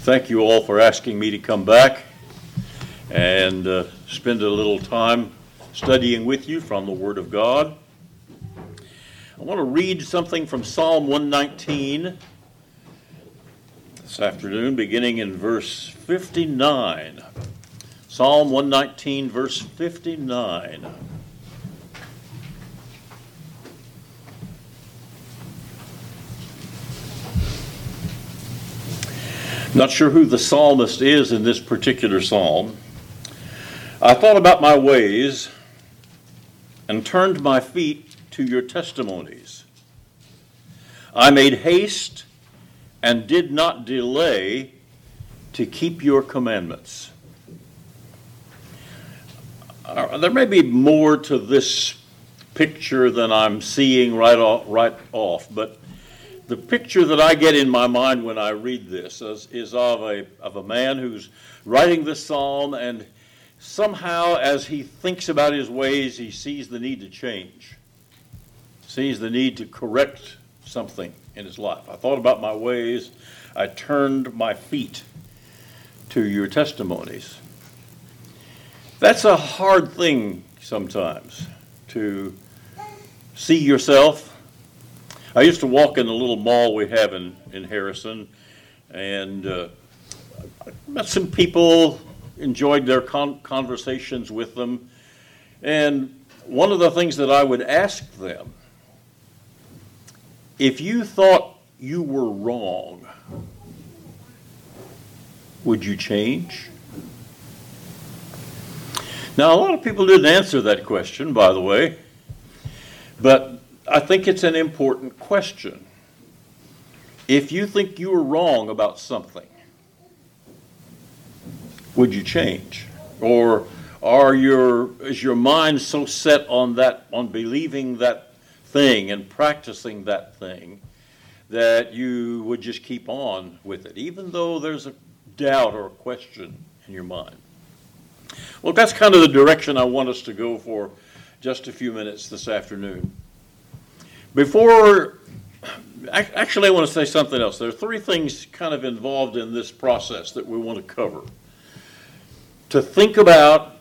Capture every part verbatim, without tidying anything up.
Thank you all for asking me to come back and uh, spend a little time studying with you from the Word of God. I want to read something from Psalm one nineteen this afternoon, beginning in verse fifty-nine. Psalm one nineteen, verse fifty-nine. Not sure who the psalmist is in this particular psalm. I thought about my ways and turned my feet to your testimonies. I made haste and did not delay to keep your commandments. Uh, there may be more to this picture than I'm seeing right off, right off, but the picture that I get in my mind when I read this is, is of a of a man who's writing this psalm, and somehow as he thinks about his ways, he sees the need to change, sees the need to correct something in his life. I thought about my ways, I turned my feet to your testimonies. That's a hard thing sometimes, to see yourself. I used to walk in the little mall we have in, in Harrison, and uh, I met some people, enjoyed their con- conversations with them, and one of the things that I would ask them, if you thought you were wrong, would you change? Now, a lot of people didn't answer that question, by the way, but I think it's an important question. If you think you were wrong about something, would you change? Or are your is your mind so set on that, on believing that thing and practicing that thing, that you would just keep on with it, even though there's a doubt or a question in your mind? Well, that's kind of the direction I want us to go for just a few minutes this afternoon. Before, actually I want to say something else. There are three things kind of involved in this process that we want to cover. To think about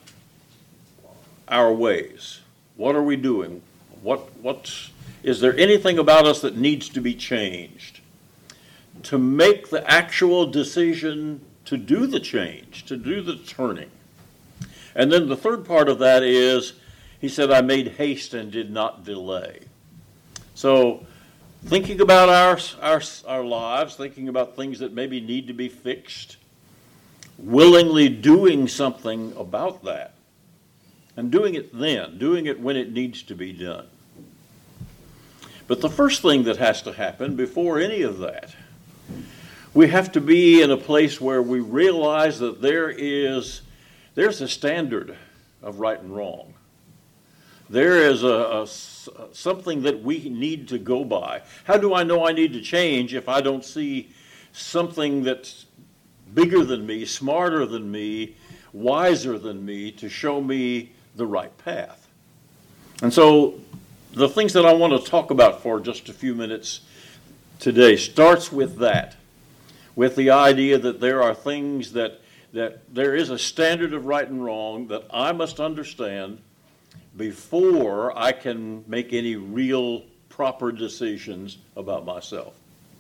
our ways. What are we doing? What, what, is there anything about us that needs to be changed? To make the actual decision to do the change, to do the turning. And then the third part of that is, he said, I made haste and did not delay. So thinking about our, our, our lives, thinking about things that maybe need to be fixed, willingly doing something about that, and doing it then, doing it when it needs to be done. But the first thing that has to happen before any of that, we have to be in a place where we realize that there is there's a standard of right and wrong. There is a, a something that we need to go by. How do I know I need to change if I don't see something that's bigger than me, smarter than me, wiser than me to show me the right path? And so the things that I want to talk about for just a few minutes today starts with that, with the idea that there are things that, that there is a standard of right and wrong that I must understand before I can make any real proper decisions about myself.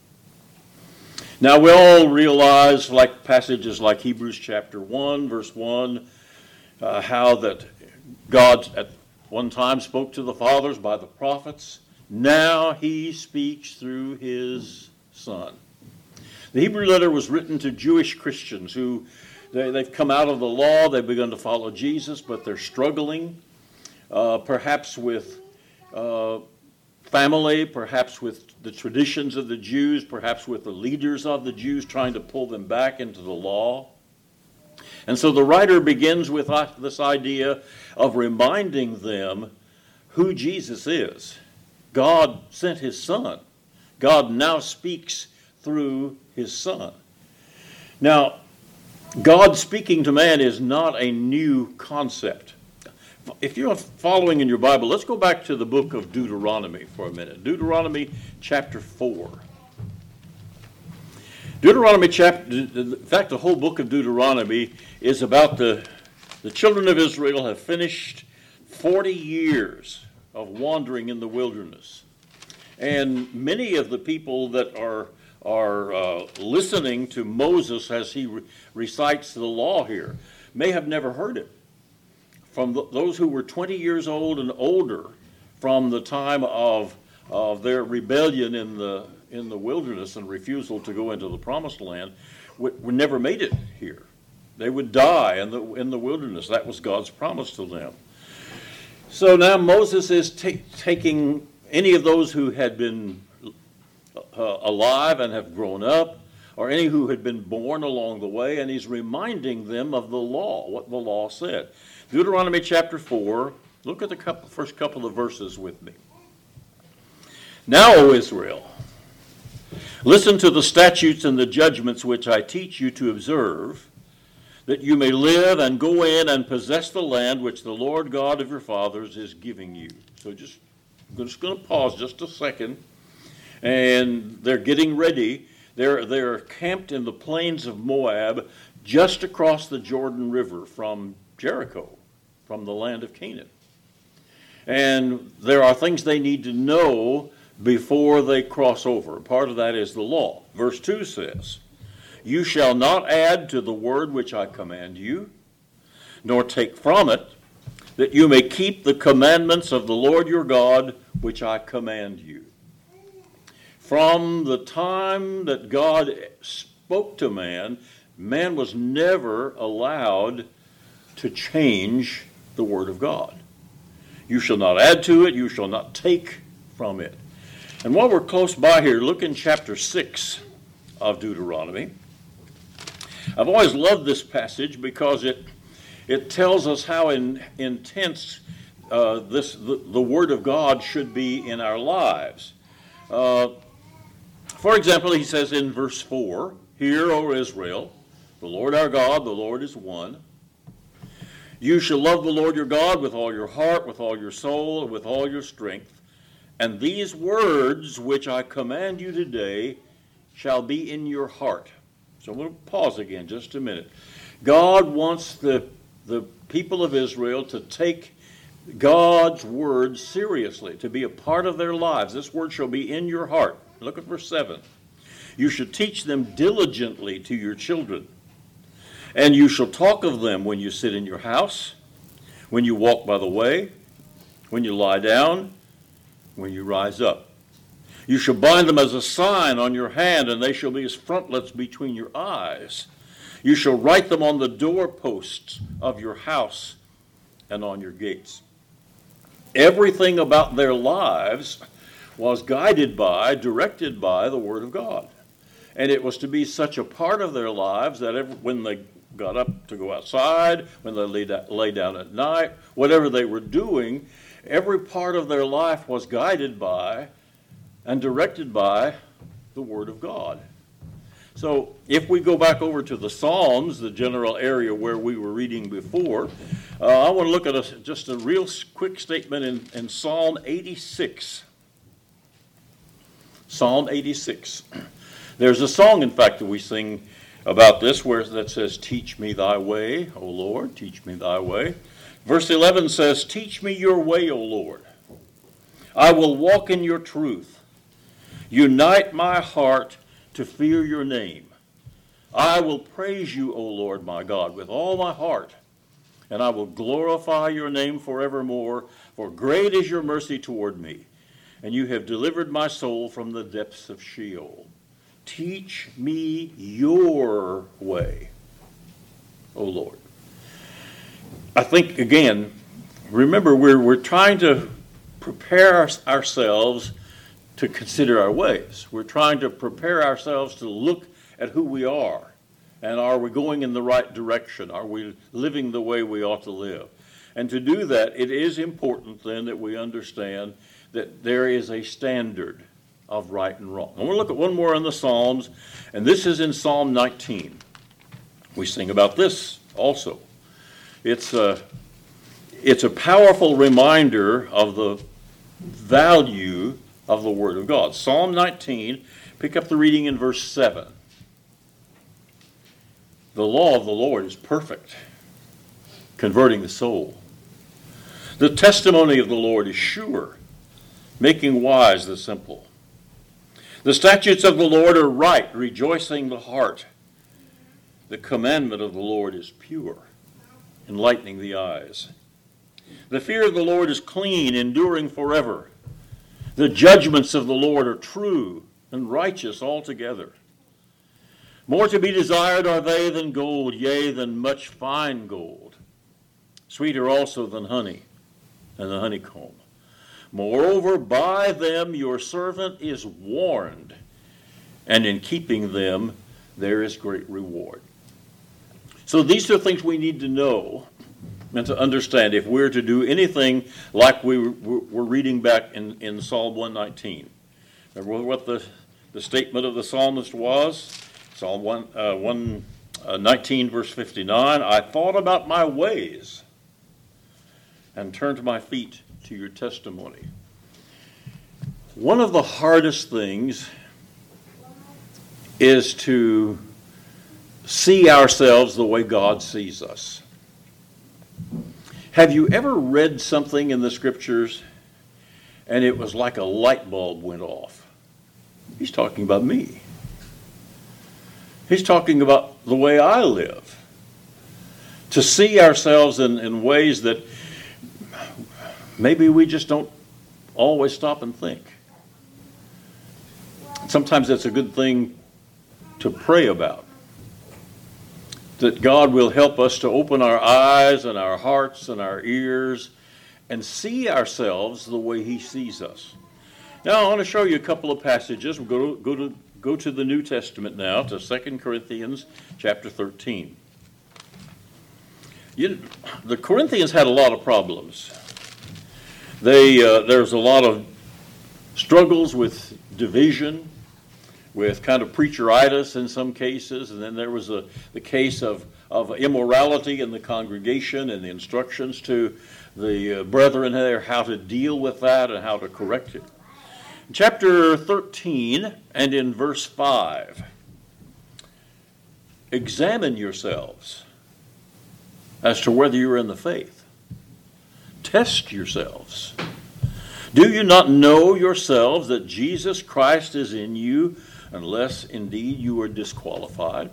Now, we all realize, like passages like Hebrews chapter one, verse one, uh, how that God at one time spoke to the fathers by the prophets. Now he speaks through his Son. The Hebrew letter was written to Jewish Christians who, they, they've come out of the law, they've begun to follow Jesus, but they're struggling. Uh, perhaps with uh, family, perhaps with the traditions of the Jews, perhaps with the leaders of the Jews trying to pull them back into the law. And so the writer begins with this idea of reminding them who Jesus is. God sent his Son. God now speaks through his Son. Now, God speaking to man is not a new concept. If you're following in your Bible, let's go back to the book of Deuteronomy for a minute. Deuteronomy chapter four. Deuteronomy chapter, in fact, the whole book of Deuteronomy is about the, the children of Israel have finished forty years of wandering in the wilderness. And many of the people that are, are uh, listening to Moses as he re- recites the law here may have never heard it. From the, those who were twenty years old and older from the time of, of their rebellion in the in the wilderness and refusal to go into the promised land, we, we never made it here. They would die in the in the wilderness. That was God's promise to them. So now Moses is ta- taking any of those who had been uh, alive and have grown up, or any who had been born along the way, and he's reminding them of the law, what the law said. Deuteronomy chapter four, look at the couple, first couple of verses with me. Now, O Israel, listen to the statutes and the judgments which I teach you to observe, that you may live and go in and possess the land which the Lord God of your fathers is giving you. So just, I'm just going to pause just a second. And they're getting ready. They're, they're camped in the plains of Moab, just across the Jordan River from Jericho, from the land of Canaan. And there are things they need to know before they cross over. Part of that is the law. Verse two says, you shall not add to the word which I command you, nor take from it, that you may keep the commandments of the Lord your God, which I command you. From the time that God spoke to man, man was never allowed to change the word of God. You shall not add to it, you shall not take from it. And while we're close by here, look in chapter six of Deuteronomy. I've always loved this passage because it it tells us how in, intense uh, this the, the Word of God should be in our lives. Uh, for example, he says in verse four, hear, O Israel, the Lord our God, the Lord is one. You shall love the Lord your God with all your heart, with all your soul, and with all your strength. And these words which I command you today shall be in your heart. So I'm going to pause again just a minute. God wants the, the people of Israel to take God's word seriously, to be a part of their lives. This word shall be in your heart. Look at verse seven. You should teach them diligently to your children, and you shall talk of them when you sit in your house, when you walk by the way, when you lie down, when you rise up. You shall bind them as a sign on your hand, and they shall be as frontlets between your eyes. You shall write them on the doorposts of your house and on your gates. Everything about their lives was guided by, directed by the Word of God. And it was to be such a part of their lives that every, when they got up to go outside, when they lay, da- lay down at night, whatever they were doing, every part of their life was guided by and directed by the Word of God. So if we go back over to the Psalms, the general area where we were reading before, uh, I want to look at a, just a real quick statement in, in Psalm eighty-six. Psalm eighty-six. There's a song, in fact, that we sing about this where that says, teach me thy way, O Lord, teach me thy way. Verse eleven says, teach me your way, O Lord. I will walk in your truth. Unite my heart to fear your name. I will praise you, O Lord my God, with all my heart, and I will glorify your name forevermore, for great is your mercy toward me, and you have delivered my soul from the depths of Sheol. Teach me your way, O Lord. I think, again, remember, we're, we're trying to prepare our, ourselves to consider our ways. We're trying to prepare ourselves to look at who we are. And are we going in the right direction? Are we living the way we ought to live? And to do that, it is important then that we understand that there is a standard of right and wrong. And we'll look at one more in the Psalms, and this is in Psalm nineteen. We sing about this also. It's a, it's a powerful reminder of the value of the Word of God. Psalm nineteen, pick up the reading in verse seven. The law of the Lord is perfect, converting the soul. The testimony of the Lord is sure, making wise the simple. The statutes of the Lord are right, rejoicing the heart. The commandment of the Lord is pure, enlightening the eyes. The fear of the Lord is clean, enduring forever. The judgments of the Lord are true and righteous altogether. More to be desired are they than gold, yea, than much fine gold. Sweeter also than honey and the honeycomb. Moreover, by them your servant is warned, and in keeping them there is great reward. So these are things we need to know and to understand if we're to do anything like we were reading back in, in Psalm one nineteen. Remember what the, the statement of the psalmist was? Psalm one, uh, one nineteen, verse fifty-nine, I thought about my ways and turned my feet to your testimony. One of the hardest things is to see ourselves the way God sees us. Have you ever read something in the scriptures and it was like a light bulb went off? He's talking about me. He's talking about the way I live. To see ourselves in, in ways that maybe we just don't always stop and think. Sometimes that's a good thing to pray about. That God will help us to open our eyes and our hearts and our ears and see ourselves the way He sees us. Now I want to show you a couple of passages. We'll go to, go to, go to the New Testament now, to Second Corinthians chapter thirteen. You, the Corinthians had a lot of problems. They, uh, there's a lot of struggles with division, with kind of preacheritis in some cases, and then there was a, the case of, of immorality in the congregation and the instructions to the uh, brethren there how to deal with that and how to correct it. In chapter thirteen and in verse five, examine yourselves as to whether you're in the faith. Test yourselves. Do you not know yourselves that Jesus Christ is in you, unless indeed you are disqualified?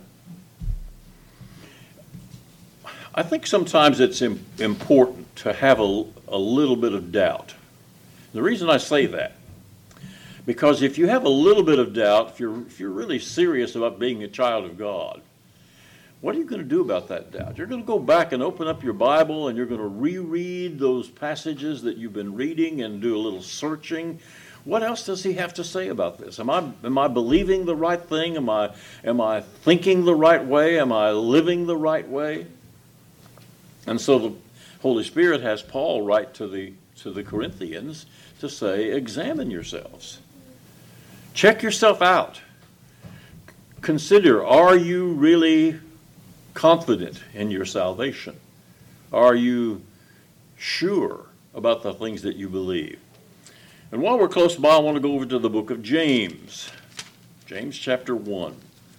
I think sometimes it's im- important to have a, a little bit of doubt. The reason I say that, because if you have a little bit of doubt, if you're, if you're really serious about being a child of God, what are you going to do about that doubt? You're going to go back and open up your Bible and you're going to reread those passages that you've been reading and do a little searching. What else does he have to say about this? Am I am I believing the right thing? Am I am I thinking the right way? Am I living the right way? And so the Holy Spirit has Paul write to the to the Corinthians to say, examine yourselves. Check yourself out. Consider, are you really confident in your salvation? Are you sure about the things that you believe? And while we're close by, I want to go over to the book of James. James chapter one.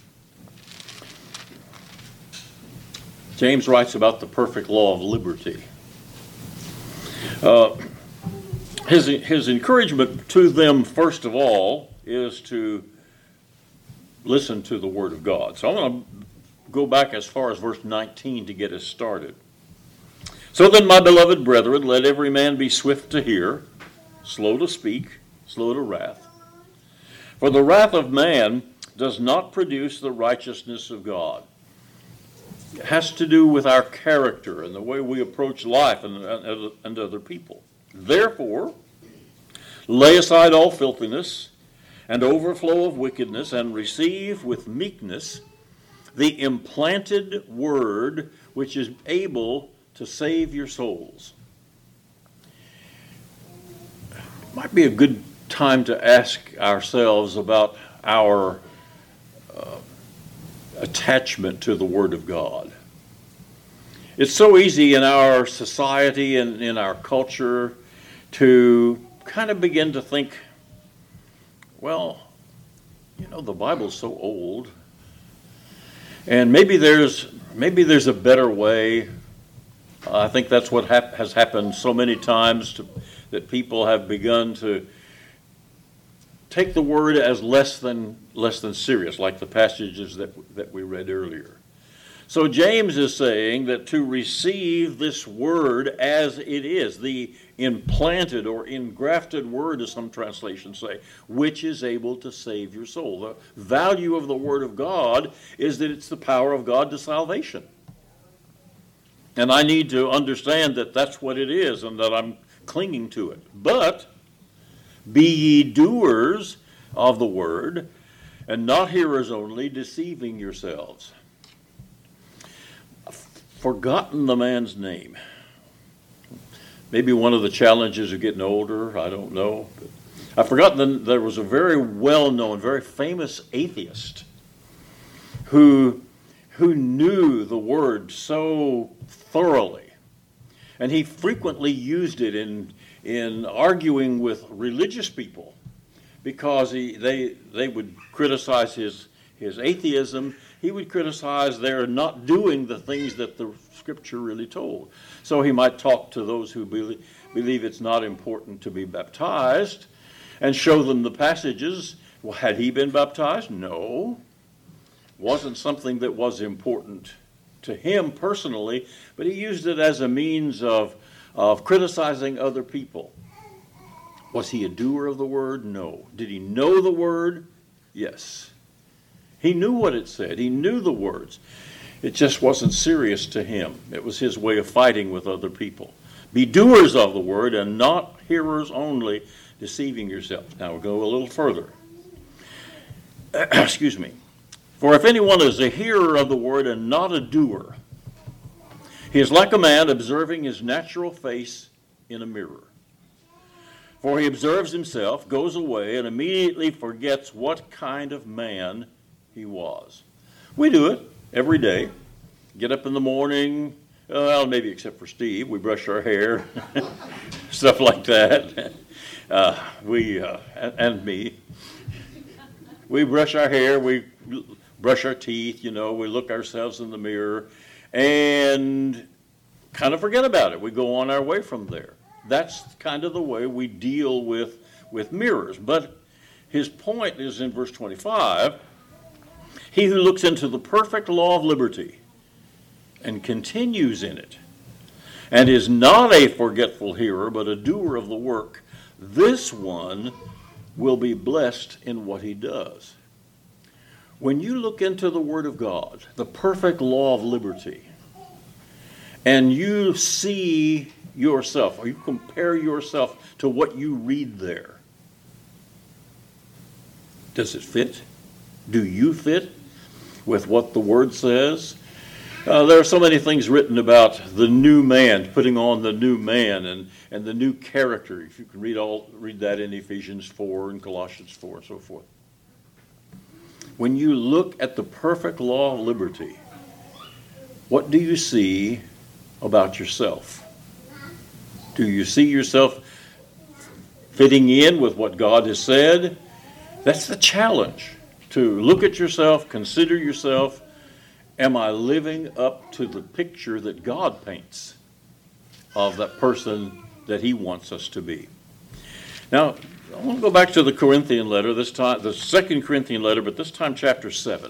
James writes about the perfect law of liberty. Uh, his, his encouragement to them, first of all, is to listen to the Word of God. So I'm going to go back as far as verse nineteen to get us started. So then, my beloved brethren, let every man be swift to hear, slow to speak, slow to wrath. For the wrath of man does not produce the righteousness of God. It has to do with our character and the way we approach life and, and, and other people. Therefore, lay aside all filthiness and overflow of wickedness, and receive with meekness the implanted word which is able to save your souls. It might be a good time to ask ourselves about our uh, attachment to the Word of God. It's so easy in our society and in our culture to kind of begin to think, well, you know, the Bible's so old. And maybe there's maybe there's a better way. I think that's what hap- has happened so many times to, that people have begun to take the word as less than less than serious, like the passages that that we read earlier. So James is saying that to receive this word as it is, the implanted or engrafted word, as some translations say, which is able to save your soul. The value of the word of God is that it's the power of God to salvation. And I need to understand that that's what it is and that I'm clinging to it. But be ye doers of the word, and not hearers only, deceiving yourselves. I've forgotten the man's name. Maybe one of the challenges of getting older, I don't know. But I've forgotten that there was a very well-known, very famous atheist who, who knew the word so thoroughly. And he frequently used it in, in arguing with religious people because he, they, they would criticize his, his atheism. He would criticize their not doing the things that the Scripture really told. So he might talk to those who believe, believe it's not important to be baptized and show them the passages. Well, had he been baptized? No. Wasn't something that was important to him personally, but he used it as a means of, of criticizing other people. Was he a doer of the word? No. Did he know the word? Yes. He knew what it said. He knew the words. It just wasn't serious to him. It was his way of fighting with other people. Be doers of the word and not hearers only, deceiving yourselves. Now we'll go a little further. Excuse me. For if anyone is a hearer of the word and not a doer, he is like a man observing his natural face in a mirror. For he observes himself, goes away, and immediately forgets what kind of man he was. We do it every day. Get up in the morning, well, maybe except for Steve, we brush our hair, stuff like that. Uh, we, uh, and, and me, we brush our hair, we brush our teeth, you know, we look ourselves in the mirror, and kind of forget about it. We go on our way from there. That's kind of the way we deal with, with mirrors. But his point is in verse twenty-five, he who looks into the perfect law of liberty and continues in it, and is not a forgetful hearer, but a doer of the work, this one will be blessed in what he does. When you look into the Word of God, the perfect law of liberty, and you see yourself, or you compare yourself to what you read there, does it fit? Do you fit with what the Word says? Uh, there are so many things written about the new man, putting on the new man, and, and the new character. If you can read all read that in Ephesians four and Colossians four and so forth. When you look at the perfect law of liberty, what do you see about yourself? Do you see yourself fitting in with what God has said? That's the challenge, to look at yourself, consider yourself. Am I living up to the picture that God paints of that person that he wants us to be? Now, I want to go back to the Corinthian letter, this time, the second Corinthian letter, but this time chapter seven.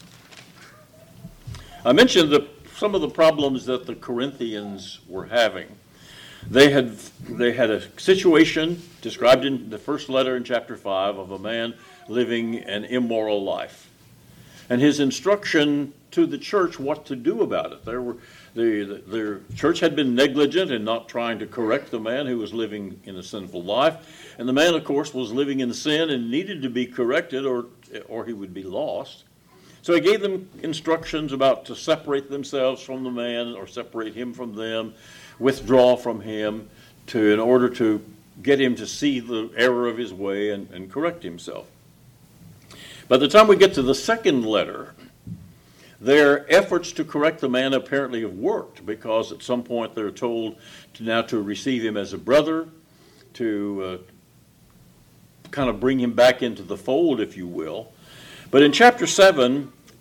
I mentioned the, some of the problems that the Corinthians were having. They had, they had a situation described in the first letter in chapter five of a man living an immoral life. And his instruction to the church what to do about it. There were, the, the, the church had been negligent in not trying to correct the man who was living in a sinful life. And the man, of course, was living in sin and needed to be corrected or, or he would be lost. So he gave them instructions about to separate themselves from the man or separate him from them, withdraw from him to, in order to get him to see the error of his way and, and correct himself. By the time we get to the second letter, their efforts to correct the man apparently have worked, because at some point they're told to now to receive him as a brother, to uh, kind of bring him back into the fold, if you will. But in chapter seven,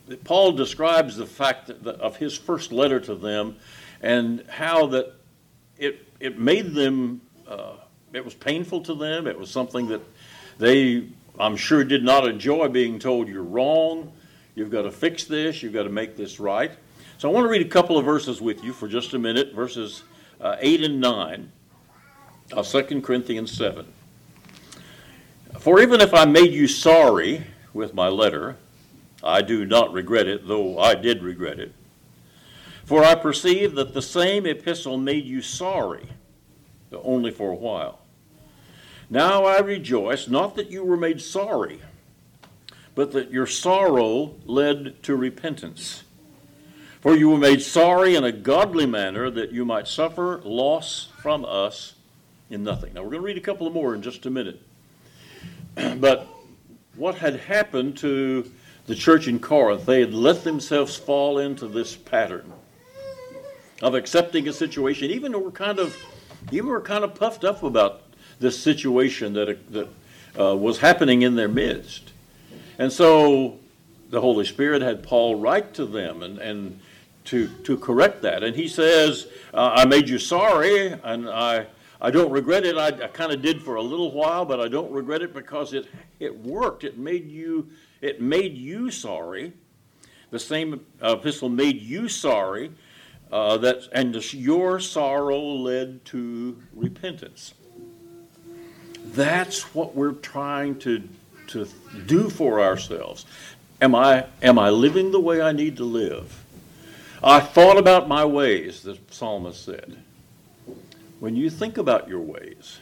Paul describes the fact that the, of his first letter to them, and how that it it made them, uh, it was painful to them. It was something that they, I'm sure, did not enjoy being told, you're wrong, you've got to fix this, you've got to make this right. So I want to read a couple of verses with you for just a minute, verses uh, eight and nine of Second Corinthians seven. For even if I made you sorry with my letter, I do not regret it, though I did regret it. For I perceive that the same epistle made you sorry, though only for a while. Now I rejoice, not that you were made sorry, but that your sorrow led to repentance. For you were made sorry in a godly manner, that you might suffer loss from us in nothing. Now we're going to read a couple of more in just a minute. But what had happened to the church in Corinth, they had let themselves fall into this pattern of accepting a situation, even were kind of, even were kind of puffed up about this situation that that uh, was happening in their midst. And so the Holy Spirit had Paul write to them and, and to to correct that. And he says, uh, I made you sorry, and I I don't regret it. I, I kind of did for a little while, but I don't regret it because it it worked. It made you it made you sorry. The same epistle made you sorry, uh, that and your sorrow led to repentance. That's what we're trying to to do for ourselves. Am I am I living the way I need to live? I thought about my ways, the psalmist said. When you think about your ways,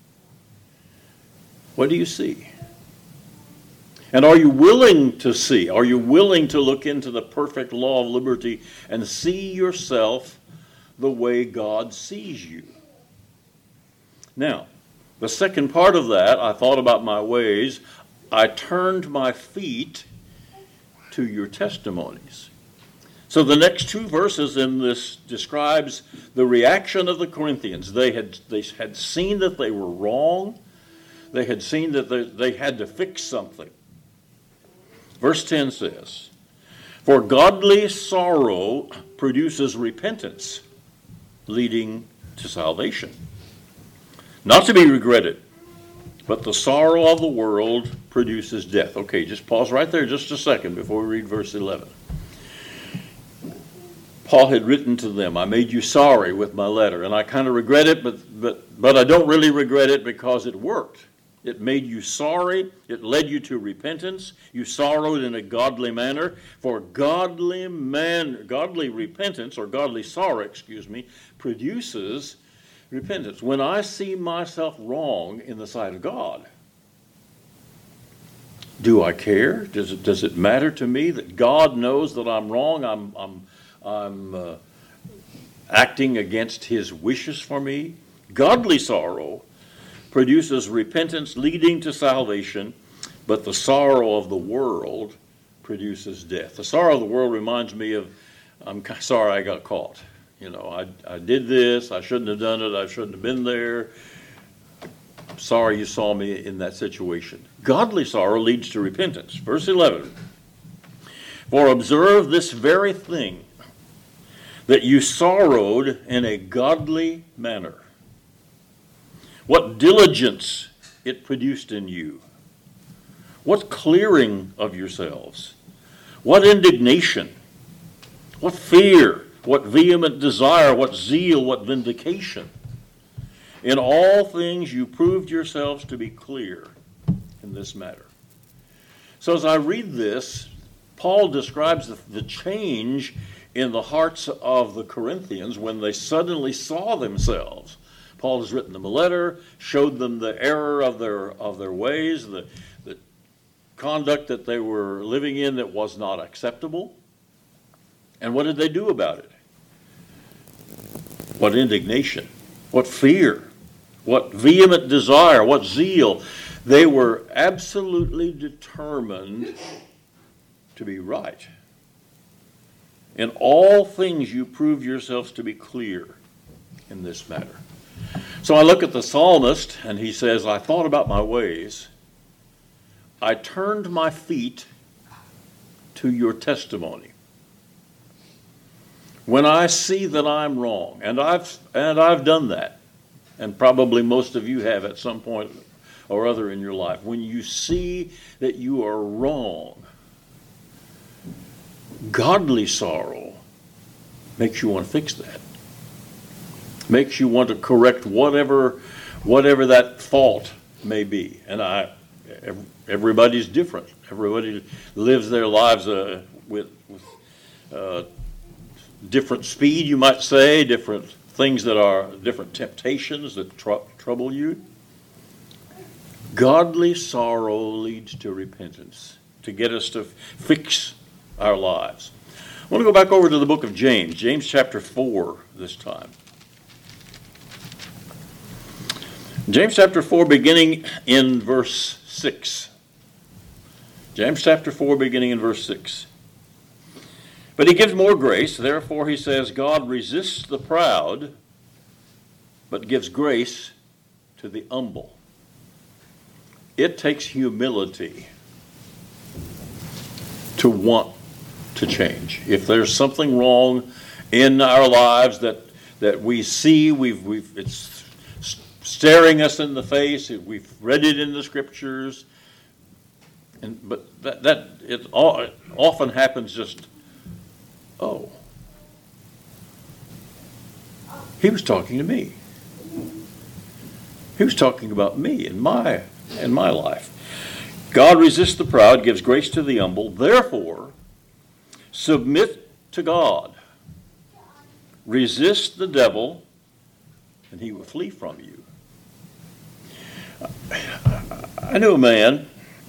what do you see? And are you willing to see? Are you willing to look into the perfect law of liberty and see yourself the way God sees you? Now, the second part of that, I thought about my ways. I turned my feet to your testimonies. So the next two verses in this describes the reaction of the Corinthians. They had they had seen that they were wrong. They had seen that they, they had to fix something. Verse ten says, for godly sorrow produces repentance, leading to salvation. Not to be regretted, but the sorrow of the world produces death. Okay, just pause right there just a second before we read verse eleven. Paul had written to them, I made you sorry with my letter, and I kind of regret it, but, but, but I don't really regret it because it worked. It made you sorry. It led you to repentance. You sorrowed in a godly manner. For godly man, godly repentance, or godly sorrow, excuse me, produces repentance. When I see myself wrong in the sight of God, do I care? Does it, does it matter to me that God knows that I'm wrong? I'm, I'm I'm uh, acting against his wishes for me. Godly sorrow produces repentance leading to salvation, but the sorrow of the world produces death. The sorrow of the world reminds me of, I'm sorry I got caught. You know, I, I did this, I shouldn't have done it, I shouldn't have been there. I'm sorry you saw me in that situation. Godly sorrow leads to repentance. Verse eleven, for observe this very thing, that you sorrowed in a godly manner. What diligence it produced in you. What clearing of yourselves. What indignation. What fear. What vehement desire. What zeal. What vindication. In all things you proved yourselves to be clear in this matter. So as I read this, Paul describes the, the change in the hearts of the Corinthians when they suddenly saw themselves. Paul has written them a letter, showed them the error of their of their ways, the, the conduct that they were living in that was not acceptable. And what did they do about it? What indignation, what fear, what vehement desire, what zeal. They were absolutely determined to be right. In all things you prove yourselves to be clear in this matter. So I look at the psalmist, and he says, I thought about my ways. I turned my feet to your testimony. When I see that I'm wrong, and I've and I've done that, and probably most of you have at some point or other in your life, when you see that you are wrong, godly sorrow makes you want to fix that. Makes you want to correct whatever whatever that fault may be. And I everybody's different. Everybody lives their lives uh, with, with uh, different speed, you might say, different things that are, different temptations that tr- trouble you. Godly sorrow leads to repentance, to get us to fix our lives. I want to go back over to the book of James, James chapter four this time. James chapter four, beginning in verse six. James chapter four, beginning in verse six. But he gives more grace. Therefore, he says, God resists the proud, but gives grace to the humble. It takes humility to want to change. If there's something wrong in our lives that that we see, we've we've it's staring us in the face. We've read it in the scriptures, and but that that it, all, it often happens just. Oh, he was talking to me. He was talking about me and my and my life. God resists the proud, gives grace to the humble. Therefore, submit to God. Resist the devil, and he will flee from you. I knew a man.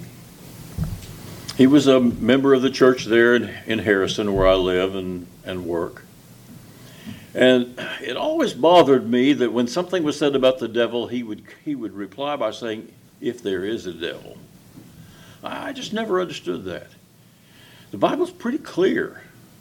He was a member of the church there in, in Harrison, where I live and, and work. And it always bothered me that when something was said about the devil, he would he would reply by saying, if there is a devil. I just never understood that. The Bible's pretty clear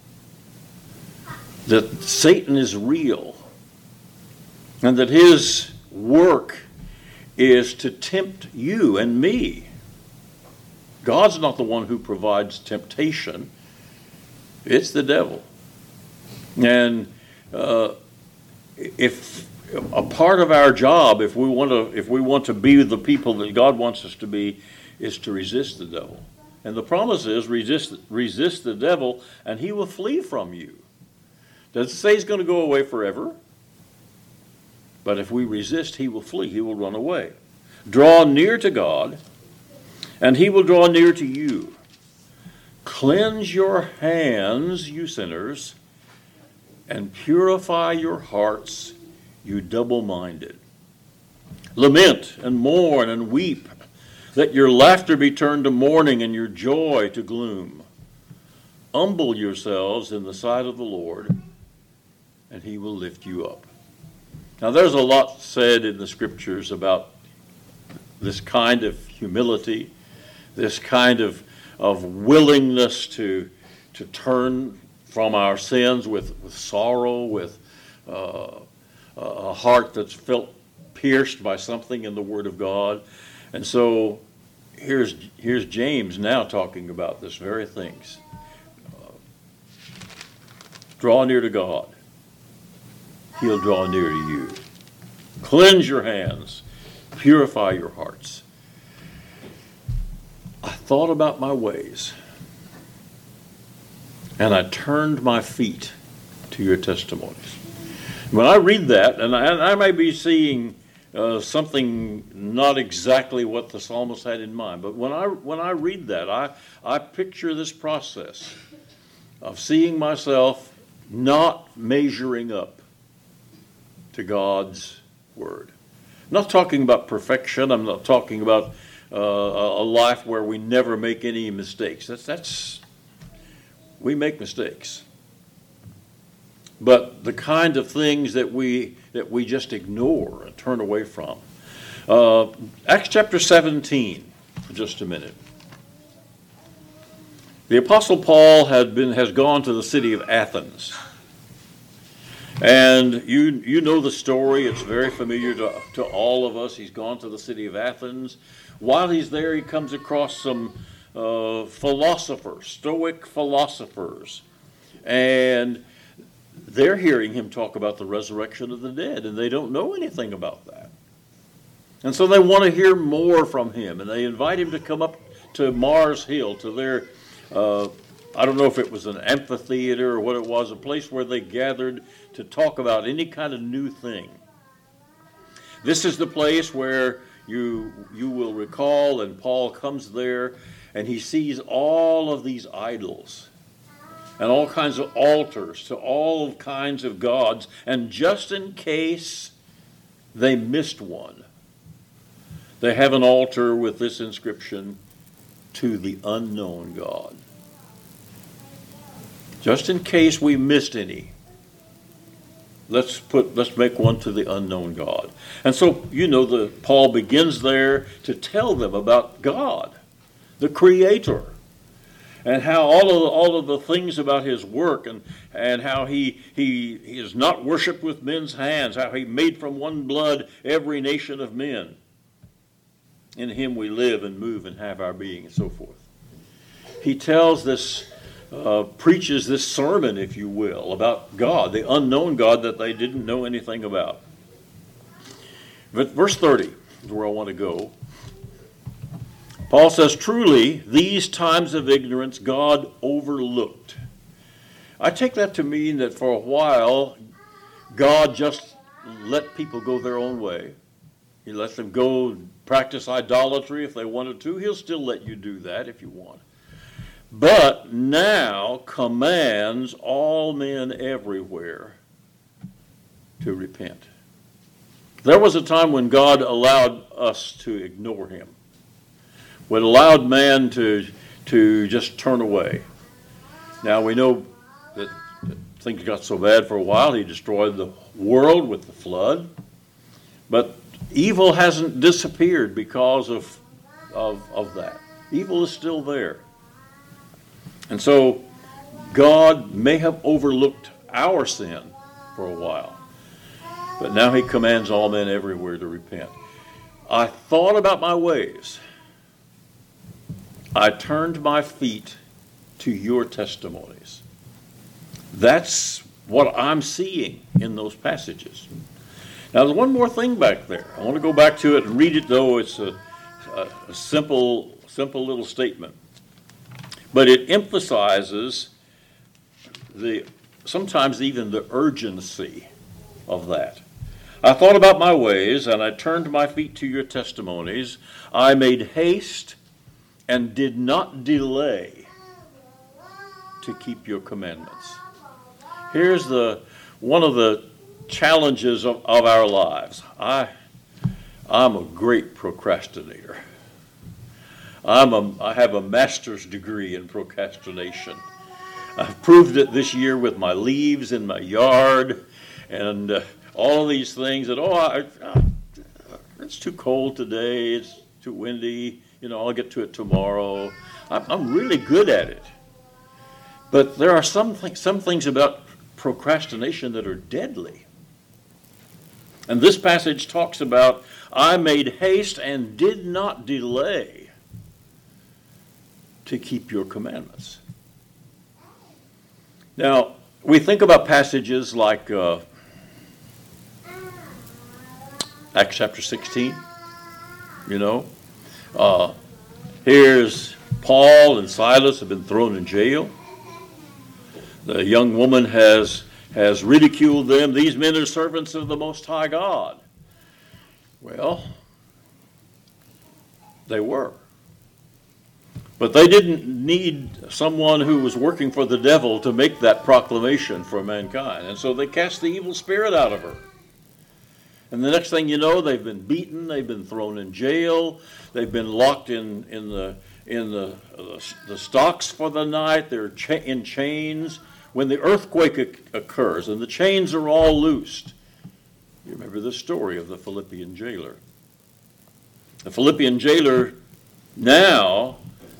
that Satan is real and that his work is to tempt you and me. God's not the one who provides temptation. It's the devil. And uh, if a part of our job, if we want to, if we want to be the people that God wants us to be, is to resist the devil. And the promise is resist, resist the devil, and he will flee from you. Doesn't say he's going to go away forever. But if we resist, he will flee. He will run away. Draw near to God, and he will draw near to you. Cleanse your hands, you sinners, and purify your hearts, you double-minded. Lament and mourn and weep. Let your laughter be turned to mourning and your joy to gloom. Humble yourselves in the sight of the Lord, and he will lift you up. Now, there's a lot said in the scriptures about this kind of humility, this kind of, of willingness to, to turn from our sins with, with sorrow, with uh, a heart that's felt pierced by something in the Word of God. And so here's, here's James now talking about this very things. Uh, draw near to God. He'll draw near to you. Cleanse your hands. Purify your hearts. I thought about my ways, and I turned my feet to your testimonies. When I read that, and I, and I may be seeing uh, something not exactly what the psalmist had in mind, but when I when I read that, I, I picture this process of seeing myself not measuring up to God's Word. I'm not talking about perfection. I'm not talking about uh, a life where we never make any mistakes. That's that's we make mistakes. But the kind of things that we that we just ignore and turn away from. Uh, Acts chapter seventeen, for just a minute. The Apostle Paul had been has gone to the city of Athens. And you you know the story. It's very familiar to, to all of us. He's gone to the city of Athens. While he's there, he comes across some uh, philosophers, Stoic philosophers, and they're hearing him talk about the resurrection of the dead, and they don't know anything about that. And so they want to hear more from him, and they invite him to come up to Mars Hill, to their, uh, I don't know if it was an amphitheater or what it was, a place where they gathered to talk about any kind of new thing. This is the place where you you will recall, and Paul comes there, and he sees all of these idols and all kinds of altars to all kinds of gods, and just in case they missed one, they have an altar with this inscription, "To the unknown God." Just in case we missed any, let's put let's make one to the unknown God. And so, you know, the Paul begins there to tell them about God, the Creator, and how all of the, all of the things about his work, and, and how he, he, he is not worshipped with men's hands, how he made from one blood every nation of men. In him we live and move and have our being, and so forth. He tells this, uh, preaches this sermon, if you will, about God, the unknown God that they didn't know anything about. But verse thirty is where I want to go. Paul says, "Truly, these times of ignorance God overlooked." I take that to mean that for a while, God just let people go their own way. He let them go practice idolatry if they wanted to. He'll still let you do that if you want. But now commands all men everywhere to repent. There was a time when God allowed us to ignore him, when allowed man to, to just turn away. Now we know that things got so bad for a while, he destroyed the world with the flood. But evil hasn't disappeared because of, of, of that. Evil is still there. And so God may have overlooked our sin for a while, but now he commands all men everywhere to repent. I thought about my ways. I turned my feet to your testimonies. That's what I'm seeing in those passages. Now, there's one more thing back there. I want to go back to it and read it, though it's a, a, a simple, simple little statement. But it emphasizes the sometimes even the urgency of that. I thought about my ways, and I turned my feet to your testimonies. I made haste and did not delay to keep your commandments. Here's the one of the challenges of, of our lives. I, I'm a great procrastinator. I'm a, I have a master's degree in procrastination. I've proved it this year with my leaves in my yard and uh, all of these things. That, oh, I, I, it's too cold today. It's too windy. You know, I'll get to it tomorrow. I'm, I'm really good at it. But there are some, th- some things about procrastination that are deadly. And this passage talks about, I made haste and did not delay to keep your commandments. Now, we think about passages like uh, Acts chapter sixteen, you know. Uh, here's Paul and Silas have been thrown in jail. The young woman has, has ridiculed them. These men are servants of the Most High God. Well, they were. But they didn't need someone who was working for the devil to make that proclamation for mankind. And so they cast the evil spirit out of her. And the next thing you know, they've been beaten, they've been thrown in jail, they've been locked in, in the in the, the, the stocks for the night, they're cha- in chains. When the earthquake occurs and the chains are all loosed, you remember the story of the Philippian jailer. The Philippian jailer now,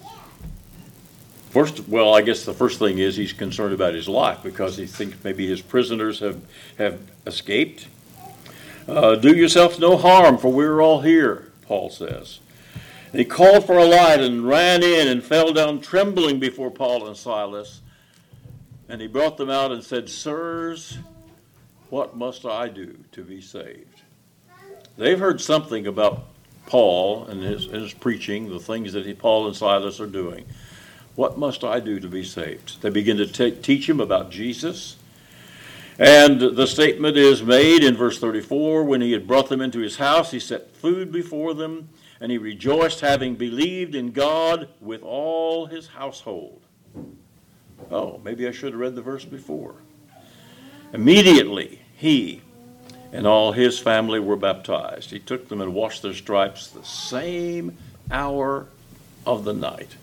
first, well, I guess the first thing is he's concerned about his life because he thinks maybe his prisoners have, have escaped. Uh, do yourself no harm, for we're all here, Paul says. He called for a light and ran in and fell down trembling before Paul and Silas. And he brought them out and said, Sirs, what must I do to be saved? They've heard something about Paul and his, his preaching, the things that he, Paul and Silas are doing. What must I do to be saved? They begin to t- teach him about Jesus. And the statement is made in verse thirty-four. When he had brought them into his house, he set food before them, and he rejoiced, having believed in God with all his household. Oh, maybe I should have read the verse before. Immediately, he and all his family were baptized. He took them and washed their stripes the same hour of the night.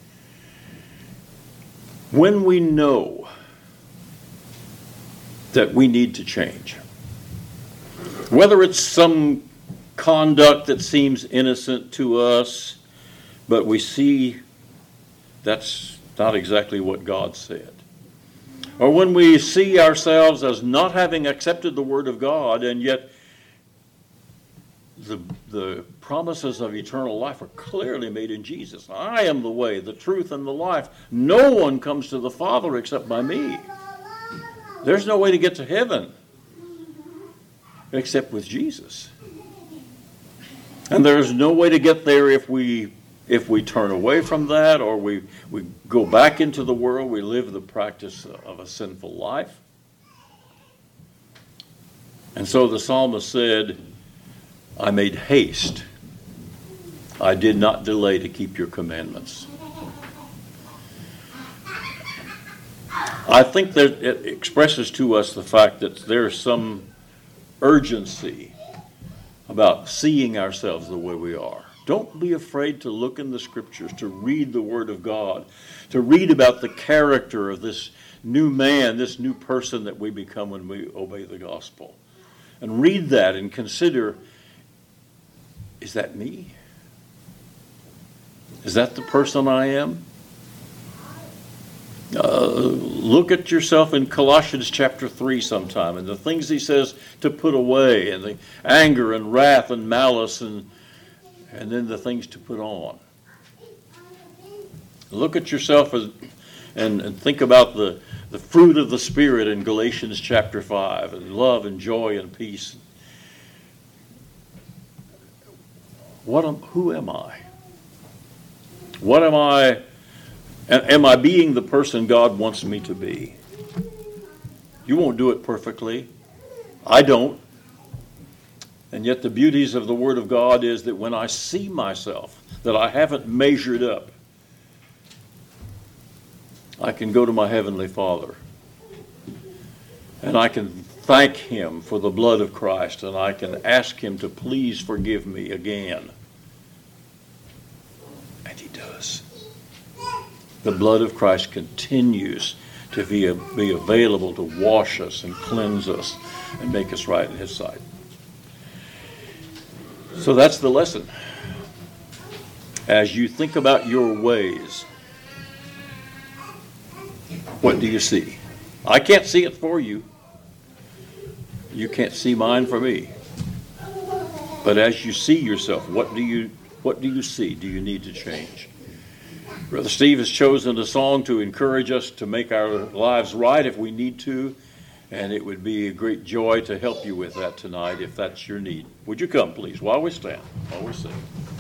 When we know that we need to change, whether it's some conduct that seems innocent to us, but we see that's not exactly what God said, or when we see ourselves as not having accepted the Word of God, and yet the, the promises of eternal life are clearly made in Jesus. I am the way, the truth, and the life. No one comes to the Father except by me. There's no way to get to heaven except with Jesus. And there's no way to get there if we if we turn away from that, or we, we go back into the world, we live the practice of a sinful life. And so the psalmist said, I made haste. I did not delay to keep your commandments. I think that it expresses to us the fact that there's some urgency about seeing ourselves the way we are. Don't be afraid to look in the Scriptures, to read the Word of God, to read about the character of this new man, this new person that we become when we obey the gospel. And read that and consider, is that me? Is that the person I am? Uh, look at yourself in Colossians chapter three sometime, and the things he says to put away, and the anger and wrath and malice, and and then the things to put on. Look at yourself as, and, and think about the, the fruit of the Spirit in Galatians chapter five, and love and joy and peace. What am, who am I? What am I? Am I being the person God wants me to be? You won't do it perfectly. I don't. And yet the beauties of the Word of God is that when I see myself, that I haven't measured up, I can go to my Heavenly Father. And I can thank Him for the blood of Christ, and I can ask Him to please forgive me again. And He does. The blood of Christ continues to be, be available to wash us and cleanse us and make us right in His sight. So that's the lesson. As you think about your ways, what do you see? I can't see it for you. You can't see mine for me. But as you see yourself, what do you what do you see? Do you need to change? Brother Steve has chosen a song to encourage us to make our lives right if we need to, and it would be a great joy to help you with that tonight if that's your need. Would you come, please, while we stand, while we sing?